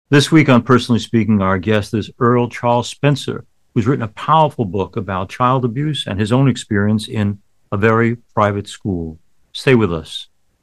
This week on Personally Speaking, our guest is Earl Charles Spencer, who's written a powerful book about child abuse and his own experience in a very private school. Stay with us.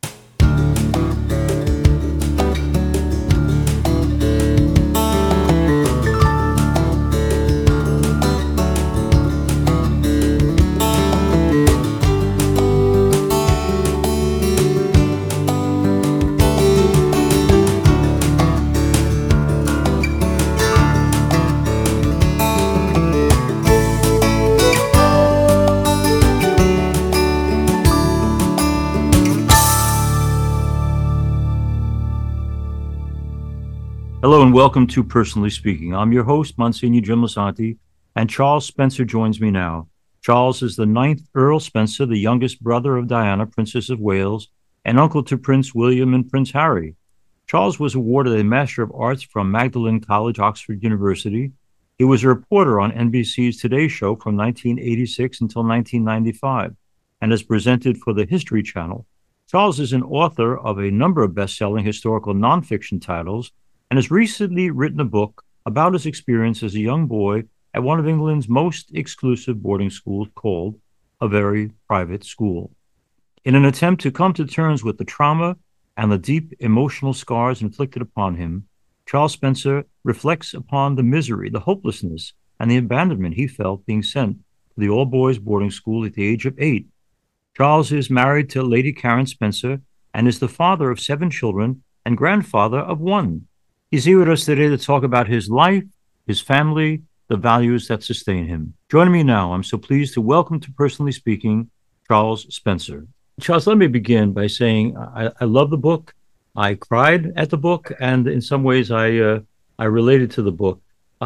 Hello and welcome to Personally Speaking. I'm your host, Monsignor Jim Lisanti, and Charles Spencer joins me now. Charles is the ninth Earl Spencer, the youngest brother of Diana, Princess of Wales, and uncle to Prince William and Prince Harry. Charles was awarded a Master of Arts from Magdalen College, Oxford University. He was a reporter on NBC's Today Show from 1986 until 1995 and has presented for the History Channel. Charles is an author of a number of best-selling historical nonfiction titles and has recently written a book about his experience as a young boy at one of England's most exclusive boarding schools called A Very Private School. In an attempt to come to terms with the trauma and the deep emotional scars inflicted upon him, Charles Spencer reflects upon the misery, the hopelessness, and the abandonment he felt being sent to the all-boys boarding school at the age of 8. Charles is married to Lady Karen Spencer and is the father of 7 children and grandfather of 1. He's here with us today to talk about his life, his family, the values that sustain him. Joining me now, I'm so pleased to welcome to Personally Speaking, Charles Spencer. Charles, let me begin by saying I love the book. I cried at the book, and in some ways I related to the book.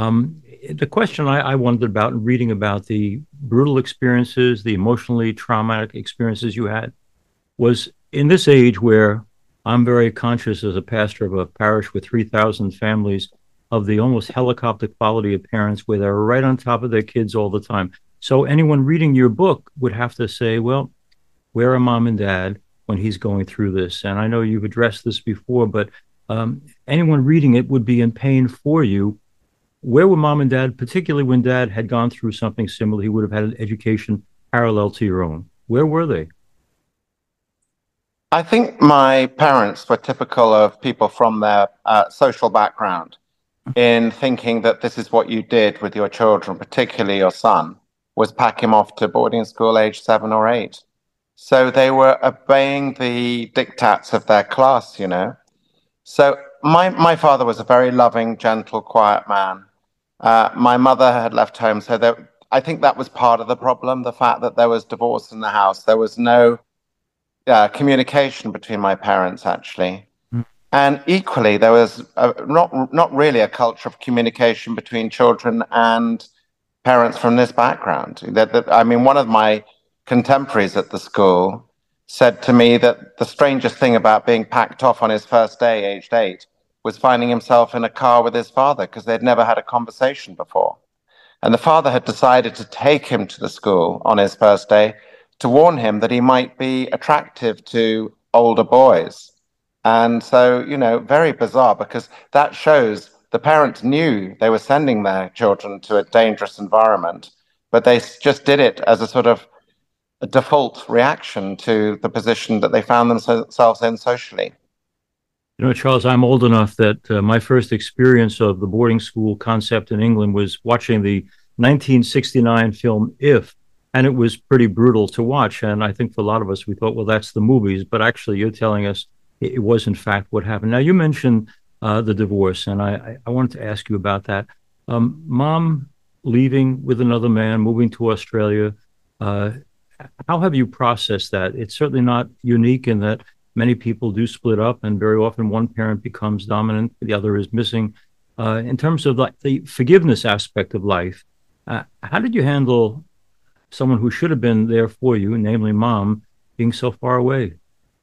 The question I wondered about in reading about the brutal experiences, the emotionally traumatic experiences you had, was in this age where I'm very conscious as a pastor of a parish with 3,000 families of the almost helicopter quality of parents where they're right on top of their kids all the time. So anyone reading your book would have to say, well, where are mom and dad when he's going through this? And I know you've addressed this before, but anyone reading it would be in pain for you. Where were mom and dad, particularly when dad had gone through something similar? He would have had an education parallel to your own. Where were they? I think my parents were typical of people from their social background in thinking that this is what you did with your children, particularly your son, was pack him off to boarding school age 7 or 8. So they were obeying the diktats of their class, you know. So my father was a very loving, gentle, quiet man. My mother had left home, so I think that was part of the problem, the fact that there was divorce in the house. There was no communication between my parents, actually. And equally, there was not really a culture of communication between children and parents from this background. I mean, one of my contemporaries at the school said to me that the strangest thing about being packed off on his first day, aged 8, was finding himself in a car with his father because they'd never had a conversation before. And the father had decided to take him to the school on his first day to warn him that he might be attractive to older boys. And so, you know, very bizarre, because that shows the parents knew they were sending their children to a dangerous environment, but they just did it as a sort of a default reaction to the position that they found themselves in socially. You know, Charles, I'm old enough that my first experience of the boarding school concept in England was watching the 1969 film If, and it was pretty brutal to watch. And I think for a lot of us, we thought, well, that's the movies. But actually, you're telling us it was, in fact, what happened. Now, you mentioned the divorce, and I wanted to ask you about that. Mom leaving with another man, moving to Australia. How have you processed that? It's certainly not unique in that many people do split up, and very often one parent becomes dominant, the other is missing. In terms of the forgiveness aspect of life, how did you handle someone who should have been there for you, namely mom, being so far away?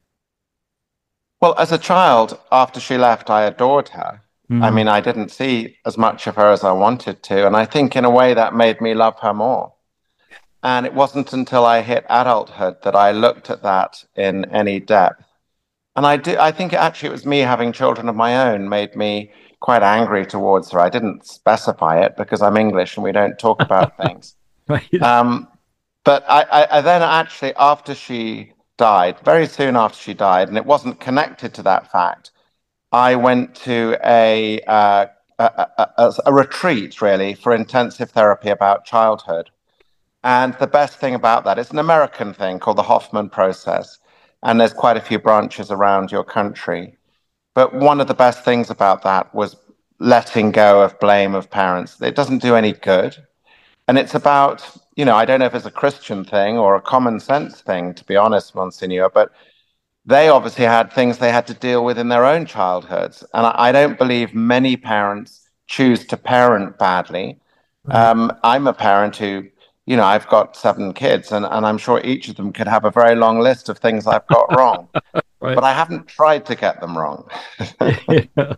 Well, as a child, after she left, I adored her. I Mm. mean, I didn't see as much of her as I wanted to. And I think in a way that made me love her more. And it wasn't until I hit adulthood that I looked at that in any depth. And I think actually it was me having children of my own made me quite angry towards her. I didn't specify it because I'm English and we don't talk about things. Right. But I then actually, after she died, very soon after she died, and it wasn't connected to that fact, I went to a retreat, really, for intensive therapy about childhood. And the best thing about that, it's an American thing called the Hoffman process. And there's quite a few branches around your country. But one of the best things about that was letting go of blame of parents. It doesn't do any good. And it's about, I don't know if it's a Christian thing or a common sense thing, to be honest, Monsignor, but they obviously had things they had to deal with in their own childhoods. And I don't believe many parents choose to parent badly. Right. I'm a parent who, I've got 7 kids, and I'm sure each of them could have a very long list of things I've got wrong, Right. but I haven't tried to get them wrong. Yeah.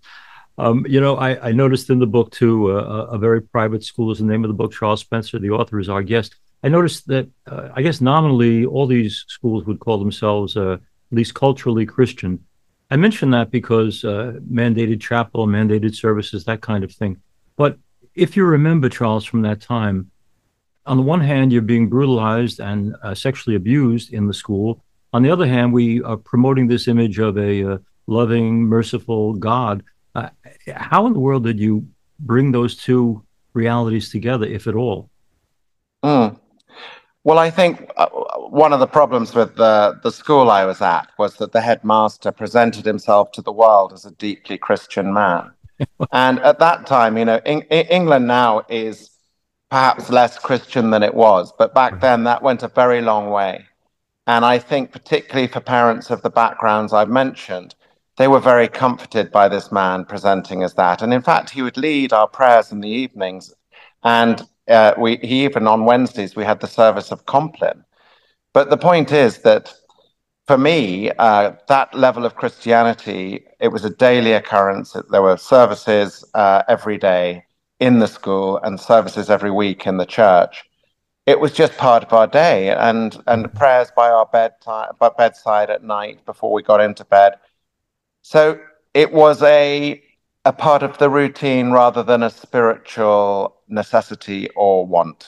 I noticed in the book too, a very private school is the name of the book. Charles Spencer, the author, is our guest. I noticed that, I guess nominally, all these schools would call themselves at least culturally Christian. I mention that because mandated chapel, mandated services, that kind of thing. But if you remember, Charles, from that time, on the one hand, you're being brutalized and sexually abused in the school. On the other hand, we are promoting this image of a loving, merciful God. How in the world did you bring those two realities together, if at all? Mm. Well, I think one of the problems with the school I was at was that the headmaster presented himself to the world as a deeply Christian man. And at that time, England now is perhaps less Christian than it was, but back Right. then that went a very long way. And I think, particularly for parents of the backgrounds I've mentioned, they were very comforted by this man presenting as that. And in fact, he would lead our prayers in the evenings. And he even on Wednesdays, we had the service of Compline. But the point is that for me, that level of Christianity, it was a daily occurrence. There were services every day in the school and services every week in the church. It was just part of our day, and prayers by our bedside at night before we got into bed. So it was a part of the routine rather than a spiritual necessity or want.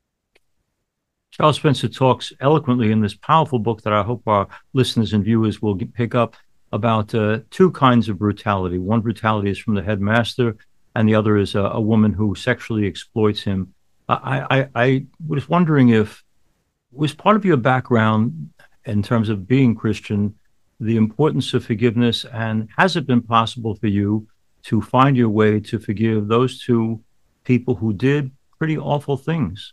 Charles Spencer talks eloquently in this powerful book that I hope our listeners and viewers will pick up about two kinds of brutality. One brutality is from the headmaster, and the other is a woman who sexually exploits him. I was wondering if was part of your background in terms of being Christian, the importance of forgiveness, and has it been possible for you to find your way to forgive those two people who did pretty awful things?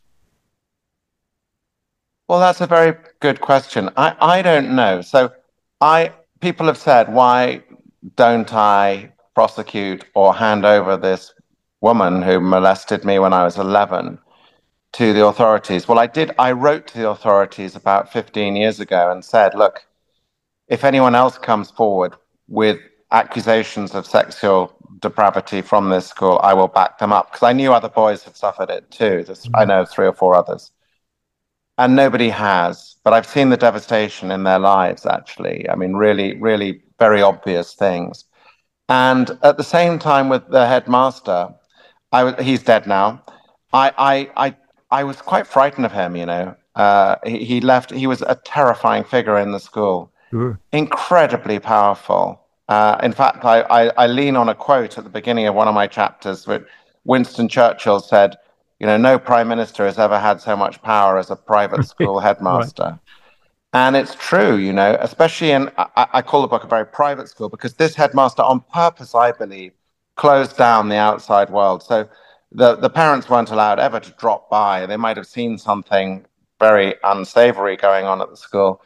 Well, that's a very good question. I don't know. So I people have said, why don't I prosecute or hand over this woman who molested me when I was 11 to the authorities? Well, I did. I wrote to the authorities about 15 years ago and said, look, if anyone else comes forward with accusations of sexual depravity from this school, I will back them up, because I knew other boys had suffered it too. I know 3 or 4 others. And nobody has, but I've seen the devastation in their lives, actually. I mean, really, really very obvious things. And at the same time with the headmaster, he's dead now. I was quite frightened of him, he left, he was a terrifying figure in the school, Sure. incredibly powerful. In fact, I lean on a quote at the beginning of one of my chapters, where Winston Churchill said, no prime minister has ever had so much power as a private school Right. headmaster. And it's true, especially I call the book a very private school, because this headmaster, on purpose, I believe, closed down the outside world. So the parents weren't allowed ever to drop by. They might have seen something very unsavory going on at the school.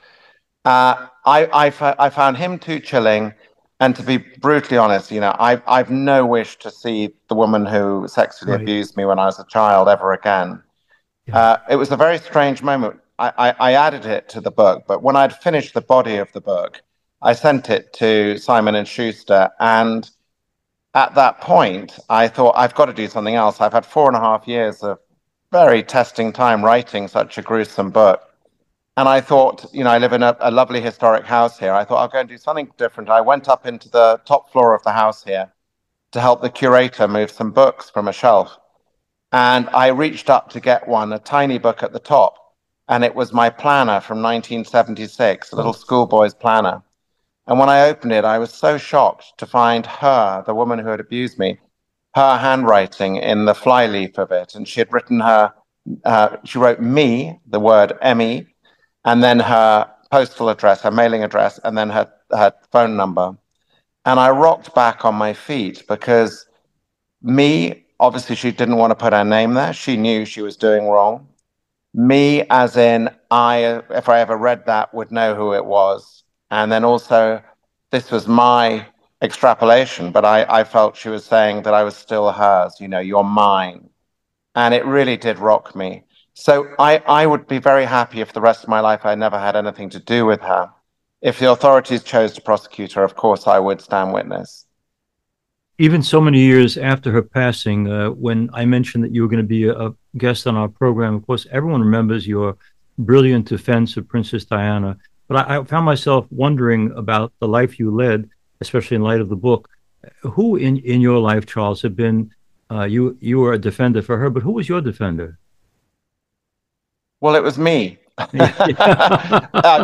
I found him too chilling. And to be brutally honest, I've no wish to see the woman who sexually Right. abused me when I was a child ever again. Yeah. It was a very strange moment. I added it to the book, but when I'd finished the body of the book, I sent it to Simon and Schuster, and at that point, I thought, I've got to do something else. I've had 4.5 years of very testing time writing such a gruesome book. And I thought, I live in a lovely historic house here. I thought I'll go and do something different. I went up into the top floor of the house here to help the curator move some books from a shelf. And I reached up to get one, a tiny book at the top, and it was my planner from 1976, a little schoolboy's planner. And when I opened it, I was so shocked to find her, the woman who had abused me, her handwriting in the flyleaf of it. And she had written she wrote me, the word Emmy, and then her postal address, her mailing address, and then her phone number. And I rocked back on my feet because me, obviously, she didn't want to put her name there. She knew she was doing wrong. Me, as in, if I ever read that, would know who it was. And then also, this was my extrapolation, but I felt she was saying that I was still hers, you're mine. And it really did rock me. So I would be very happy if the rest of my life I never had anything to do with her. If the authorities chose to prosecute her, of course, I would stand witness. Even so many years after her passing, when I mentioned that you were going to be a guest on our program, of course, everyone remembers your brilliant defense of Princess Diana. But I found myself wondering about the life you led, especially in light of the book. Who in your life, Charles, have been, you were a defender for her, but who was your defender? Well, it was me. I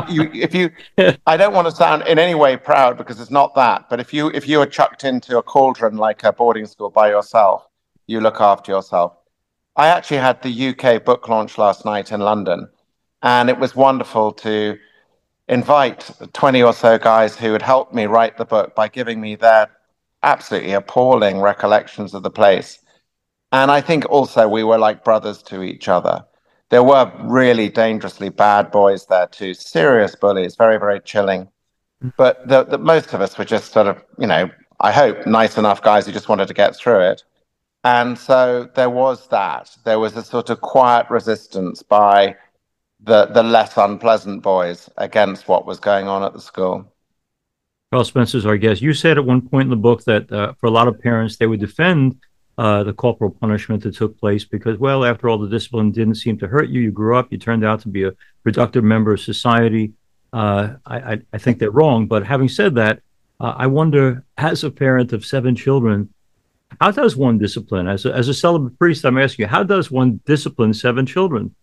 don't want to sound in any way proud because it's not that, but if you are chucked into a cauldron like a boarding school by yourself, you look after yourself. I actually had the UK book launch last night in London, and it was wonderful to invite 20 or so guys who had helped me write the book by giving me their absolutely appalling recollections of the place. And I think also we were like brothers to each other. There were really dangerously bad boys there too, serious bullies, very, very chilling. But the most of us were just sort of, I hope, nice enough guys who just wanted to get through it. And so there was that. There was a sort of quiet resistance by the less unpleasant boys against what was going on at the school. Charles Spencer's our guest. You said at one point in the book that for a lot of parents, they would defend the corporal punishment that took place because, well, after all, the discipline didn't seem to hurt you. You grew up. You turned out to be a productive member of society. I think they're wrong. But having said that, I wonder, as a parent of 7 children, how does one discipline? As a celibate priest, I'm asking you, how does one discipline 7 children?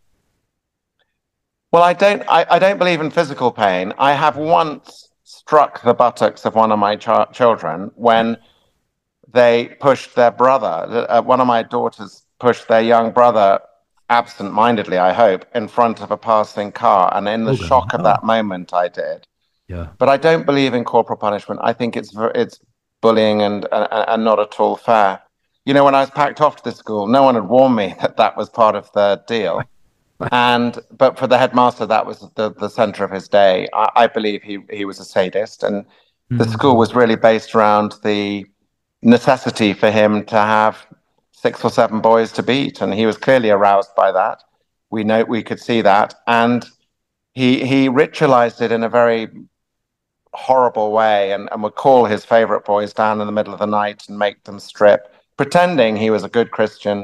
Well, I don't believe in physical pain. I have once struck the buttocks of one of my children when they pushed their brother. One of my daughters pushed their young brother absent-mindedly, I hope, in front of a passing car. And in the shock of that moment, I did. Yeah. But I don't believe in corporal punishment. I think it's bullying and not at all fair. When I was packed off to the school, no one had warned me that was part of the deal. But for the headmaster, that was the center of his day. I believe he was a sadist, and the school was really based around the necessity for him to have 6 or 7 boys to beat, and he was clearly aroused by that. We could see that, and he ritualized it in a very horrible way, and would call his favorite boys down in the middle of the night and make them strip, pretending he was a good Christian.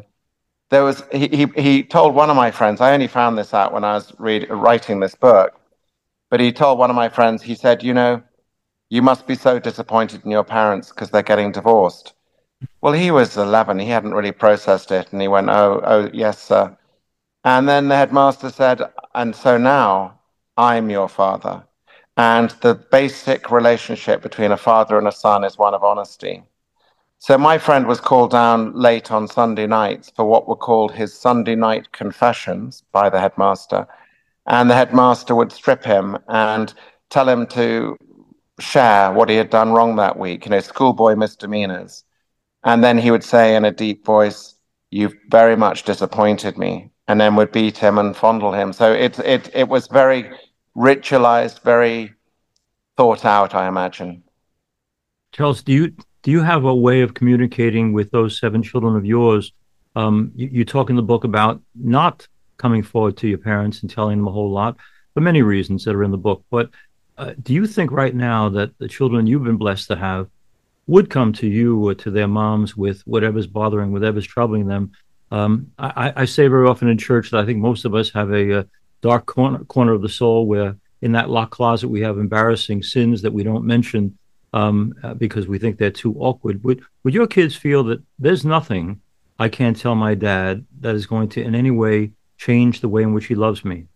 He told one of my friends, I only found this out when I was writing this book, but he told one of my friends, he said, you must be so disappointed in your parents because they're getting divorced. Well, he was 11. He hadn't really processed it. And he went, oh, yes, sir. And then the headmaster said, and so now I'm your father. And the basic relationship between a father and a son is one of honesty. So my friend was called down late on Sunday nights for what were called his Sunday night confessions by the headmaster. And the headmaster would strip him and tell him to share what he had done wrong that week, schoolboy misdemeanors. And then he would say in a deep voice, "You've very much disappointed me," and then would beat him and fondle him. So it was very ritualized, very thought out, I imagine. Charles, do you have a way of communicating with those 7 children of yours? You talk in the book about not coming forward to your parents and telling them a whole lot for many reasons that are in the book. But do you think right now that the children you've been blessed to have would come to you or to their moms with whatever's bothering, whatever's troubling them? I say very often in church that I think most of us have a dark corner of the soul where in that locked closet we have embarrassing sins that we don't mention. because we think they're too awkward. Would your kids feel that there's nothing I can't tell my dad that is going to in any way change the way in which he loves me?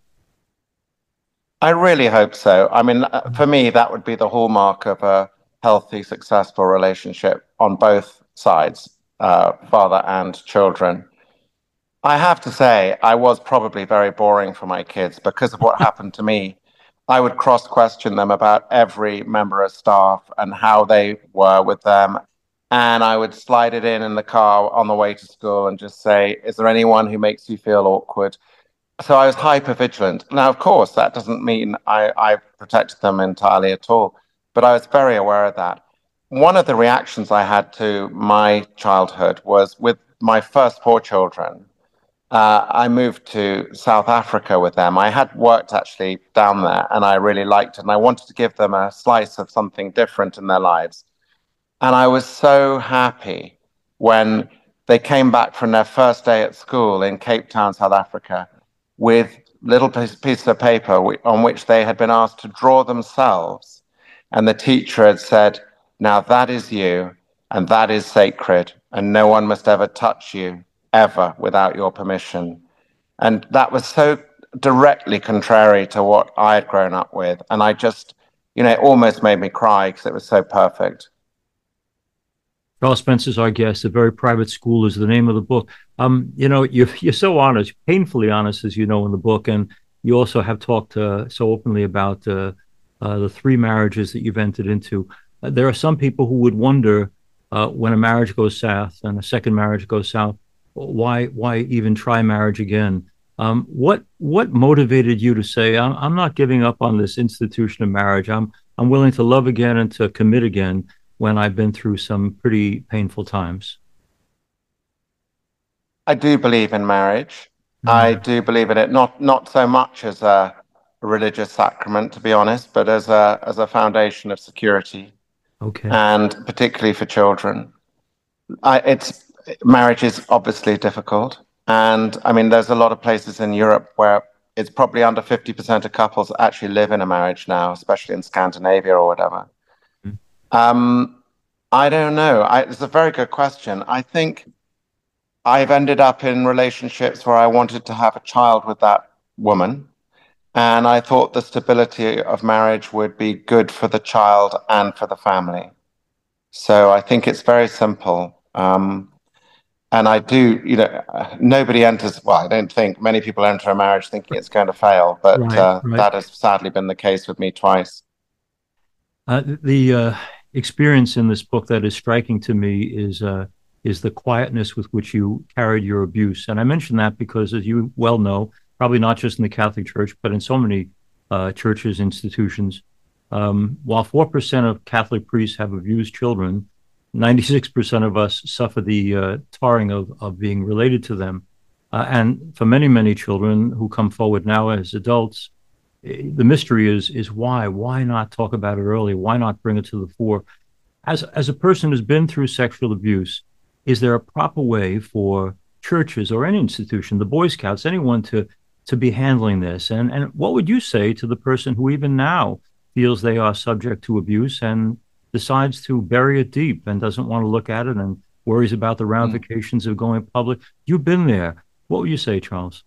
I really hope so. I mean, for me, that would be the hallmark of a healthy, successful relationship on both sides, father and children. I have to say, I was probably very boring for my kids because of what happened to me. I would cross question them about every member of staff and how they were with them. And I would slide it in the car on the way to school and just say, is there anyone who makes you feel awkward? So I was hyper vigilant. Now, of course, that doesn't mean I protected them entirely at all, but I was very aware of that. One of the reactions I had to my childhood was with my first four children. I moved to South Africa with them. I had worked actually down there and I really liked it. And I wanted to give them a slice of something different in their lives. And I was so happy when they came back from their first day at school in Cape Town, South Africa, with little piece of paper on which they had been asked to draw themselves. And the teacher had said, now that is you, and that is sacred, and no one must ever touch you, ever, without your permission. And that was so directly contrary to what I had grown up with. And I just, it almost made me cry because it was so perfect. Charles Spencer's our guest. A Very Private School is the name of the book. You're so honest, painfully honest, as you know in the book, and you also have talked so openly about the three marriages that you've entered into. There are some people who would wonder when a marriage goes south and a second marriage goes south, why even try marriage again? What motivated you to say, I'm not giving up on this institution of marriage. I'm willing to love again and to commit again when I've been through some pretty painful times? I do believe in marriage. I do believe in it, not so much as a religious sacrament, to be honest, but as a foundation of security, Okay. and particularly for children. Marriage is obviously difficult, and I mean, there's a lot of places in Europe where it's probably under 50% of couples actually live in a marriage now, especially in Scandinavia or whatever. I don't know. It's a very good question. I think I've ended up in relationships where I wanted to have a child with that woman, and I thought the stability of marriage would be good for the child and for the family. So I think it's very simple. And I do, nobody enters, well, I don't think many people enter a marriage thinking it's going to fail, but Right. that has sadly been the case with me twice. The experience in this book that is striking to me is the quietness with which you carried your abuse. And I mention that because, as you well know, probably not just in the Catholic Church, but in so many churches, institutions, while 4% of Catholic priests have abused children, 96% of us suffer the tarring of being related to them. And for many, many children who come forward now as adults, the mystery is why not talk about it early? Why not bring it to the fore? As a person who's been through sexual abuse, is there a proper way for churches or any institution, the Boy Scouts, anyone to be handling this? And what would you say to the person who even now feels they are subject to abuse and decides to bury it deep and doesn't want to look at it and worries about the ramifications of going public? You've been there. What would you say, Charles?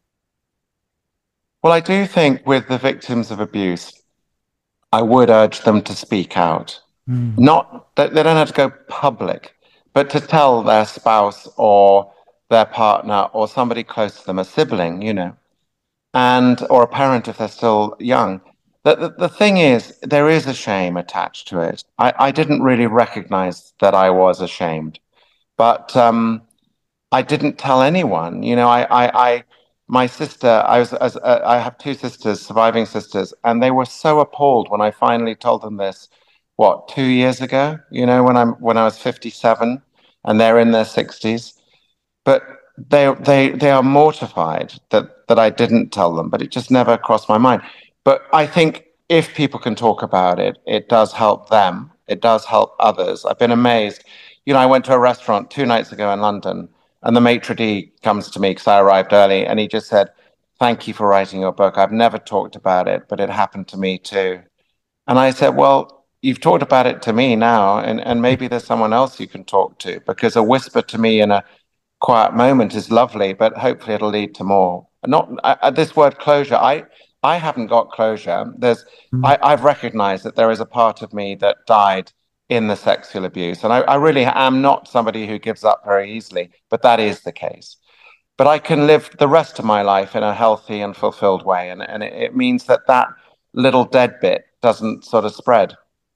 Well, I do think with the victims of abuse, I would urge them to speak out. Not that they don't have to go public, but to tell their spouse or their partner or somebody close to them, a sibling, and or a parent if they're still young. The thing is, there is a shame attached to it. I didn't really recognize that I was ashamed, but I didn't tell anyone. My sister, I have two sisters, surviving sisters, and they were so appalled when I finally told them this, 2 years ago, when I was 57 and they're in their 60s. But they are mortified that I didn't tell them, but it just never crossed my mind. But I think if people can talk about it, it does help them. It does help others. I've been amazed. I went to a restaurant 2 nights ago in London, and the maitre d' comes to me because I arrived early, and he just said, "Thank you for writing your book. I've never talked about it, but it happened to me too." And I said, "Well, you've talked about it to me now, and maybe there's someone else you can talk to, because a whisper to me in a quiet moment is lovely, but hopefully it'll lead to more. Not this word closure. I haven't got closure. I've recognized that there is a part of me that died in the sexual abuse, and I really am not somebody who gives up very easily, but that is the case. But I can live the rest of my life in a healthy and fulfilled way, and it means that that little dead bit doesn't sort of spread.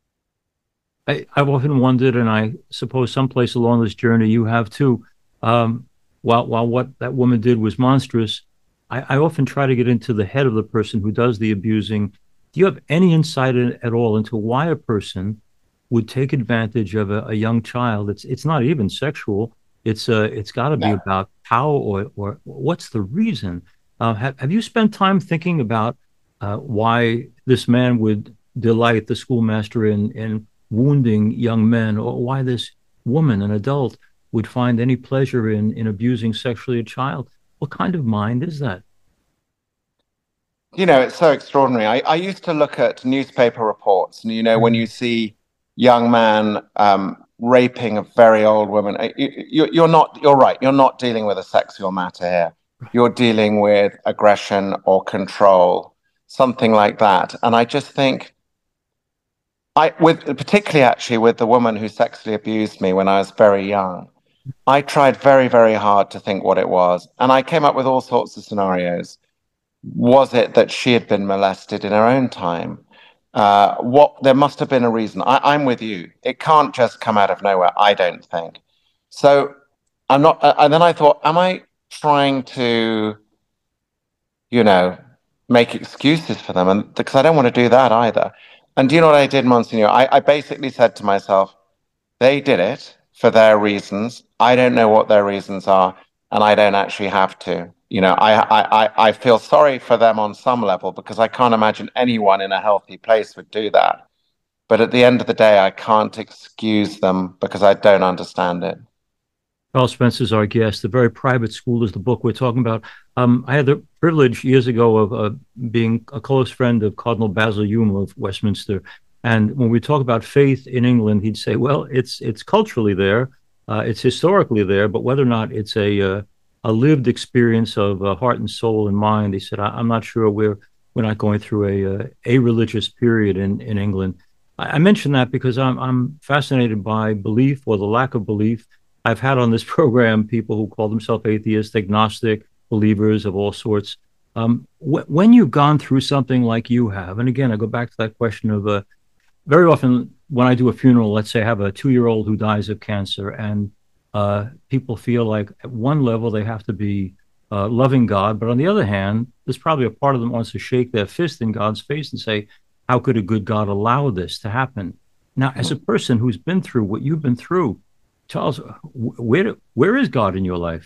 I've often wondered, and I suppose someplace along this journey you have too. Um, while what that woman did was monstrous, I often try to get into the head of the person who does the abusing. Do you have any insight at all into why a person would take advantage of a young child? It's not even sexual. It's got to be No. about power, or what's the reason? Have you spent time thinking about why this man would delight the schoolmaster in wounding young men, or why this woman, an adult, would find any pleasure in abusing sexually a child? What kind of mind is that? You know, it's so extraordinary. I used to look at newspaper reports, and when you see young man raping a very old woman, you're not. You're right. You're not dealing with a sexual matter here. You're dealing with aggression or control, something like that. And I just think, with particularly actually with the woman who sexually abused me when I was very young, I tried very, very hard to think what it was, and I came up with all sorts of scenarios. Was it that she had been molested in her own time? What there must have been a reason. I'm with you. It can't just come out of nowhere, I don't think. So I'm not. And then I thought, am I trying to, you know, make excuses for them? And because I don't want to do that either. And do you know what I did, Monsignor? I basically said to myself, they did it for their reasons. I don't know what their reasons are, and I don't actually have to. I feel sorry for them on some level because I can't imagine anyone in a healthy place would do that. But at the end of the day, I can't excuse them because I don't understand it. Carl Spencer's our guest. The Very Private School is the book we're talking about. I had the privilege years ago of being a close friend of Cardinal Basil Hume of Westminster. And when we talk about faith in England, he'd say, well, it's culturally there, it's historically there, but whether or not it's a lived experience of heart and soul and mind, he said, I'm not sure we're not going through a religious period in England. I mention that because I'm fascinated by belief or the lack of belief. I've had on this program people who call themselves atheist, agnostic, believers of all sorts. When you've gone through something like you have, and again, I go back to that question of very often when I do a funeral, let's say I have a 2-year-old who dies of cancer, and people feel like at one level they have to be loving God, but on the other hand, there's probably a part of them wants to shake their fist in God's face and say, how could a good God allow this to happen? Now, as a person who's been through what you've been through, Charles, where is God in your life?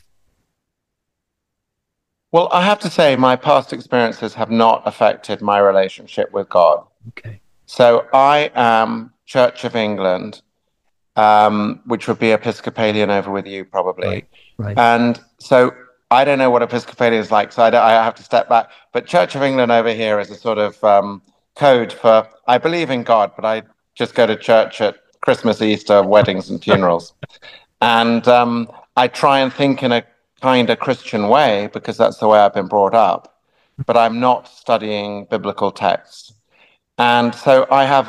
Well, I have to say, my past experiences have not affected my relationship with God. Okay. So I am Church of England, which would be Episcopalian over with you probably. Right. Right. And so I don't know what Episcopalian is like, so I have to step back. But Church of England over here is a sort of code for I believe in God, but I just go to church at Christmas, Easter, weddings, and funerals. And I try and think in a kind of Christian way because that's the way I've been brought up. But I'm not studying biblical texts. And so I have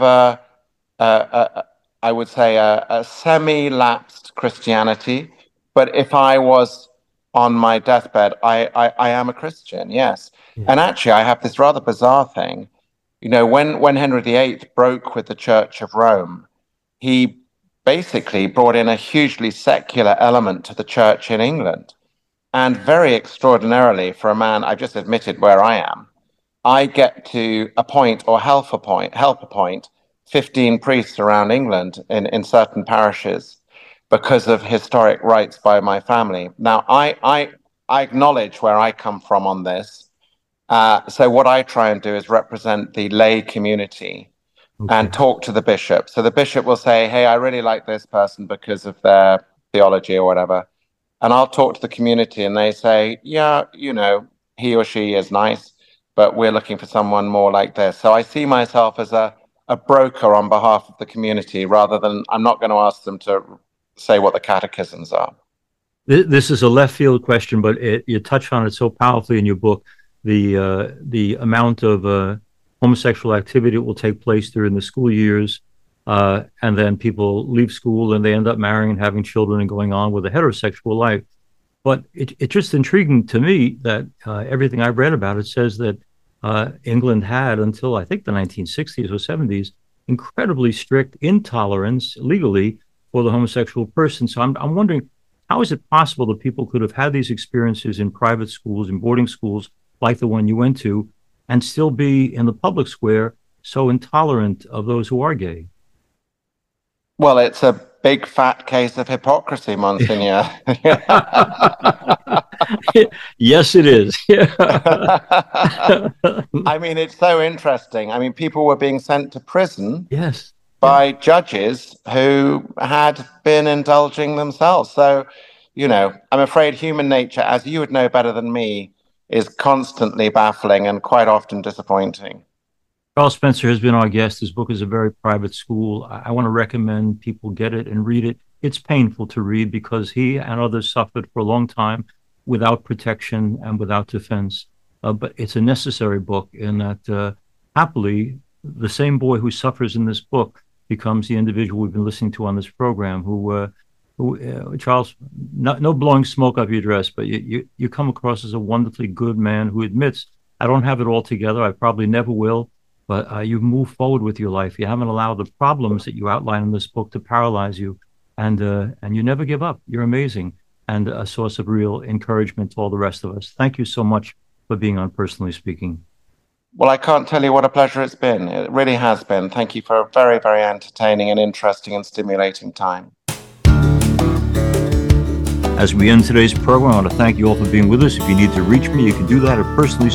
I would say, a semi-lapsed Christianity. But if I was on my deathbed, I am a Christian, yes. Yeah. And actually, I have this rather bizarre thing. When Henry VIII broke with the Church of Rome, he basically brought in a hugely secular element to the church in England. And very extraordinarily, for a man, I've just admitted where I am, I get to appoint or help appoint 15 priests around England in certain parishes because of historic rights by my family. Now, I acknowledge where I come from on this. So what I try and do is represent the lay community and talk to the bishop. So the bishop will say, hey, I really like this person because of their theology or whatever. And I'll talk to the community and they say, yeah, he or she is nice, but we're looking for someone more like this. So I see myself as a a broker on behalf of the community rather than I'm not going to ask them to say what the catechisms are. This is a left field question, but you touch on it so powerfully in your book. The amount of homosexual activity that will take place during the school years, and then people leave school and they end up marrying and having children and going on with a heterosexual life. But it's just intriguing to me that everything I've read about it says that England had, until I think the 1960s or 70s, incredibly strict intolerance legally for the homosexual person. So I'm wondering, how is it possible that people could have had these experiences in private schools, in boarding schools like the one you went to, and still be in the public square so intolerant of those who are gay? Well, it's a big fat case of hypocrisy, Monsignor. Yes, it is. I mean, it's so interesting. I mean, people were being sent to prison yes. by judges who had been indulging themselves. So, I'm afraid human nature, as you would know better than me, is constantly baffling and quite often disappointing. Charles Spencer has been our guest. His book is a very private school. I want to recommend people get it and read it. It's painful to read because he and others suffered for a long time without protection and without defense. But it's a necessary book in that happily, the same boy who suffers in this book becomes the individual we've been listening to on this program who Charles, no blowing smoke up your dress, but you come across as a wonderfully good man who admits, I don't have it all together. I probably never will. But you move forward with your life. You haven't allowed the problems that you outline in this book to paralyze you, and you never give up. You're amazing and a source of real encouragement to all the rest of us. Thank you so much for being on Personally Speaking. Well, I can't tell you what a pleasure it's been. It really has been. Thank you for a very, very entertaining and interesting and stimulating time. As we end today's program, I want to thank you all for being with us. If you need to reach me, you can do that at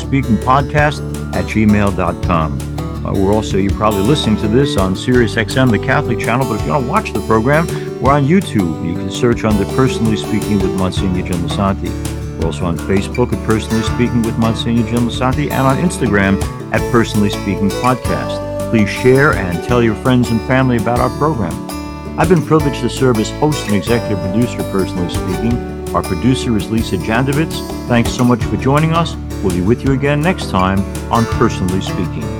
personallyspeakingpodcast@gmail.com. We're also, you're probably listening to this on Sirius XM, the Catholic channel, but if you want to watch the program, we're on YouTube. You can search under Personally Speaking with Monsignor Jim Lisante. We're also on Facebook at Personally Speaking with Monsignor Jim Lisante and on Instagram at Personally Speaking Podcast. Please share and tell your friends and family about our program. I've been privileged to serve as host and executive producer of Personally Speaking. Our producer is Lisa Jandovitz. Thanks so much for joining us. We'll be with you again next time on Personally Speaking.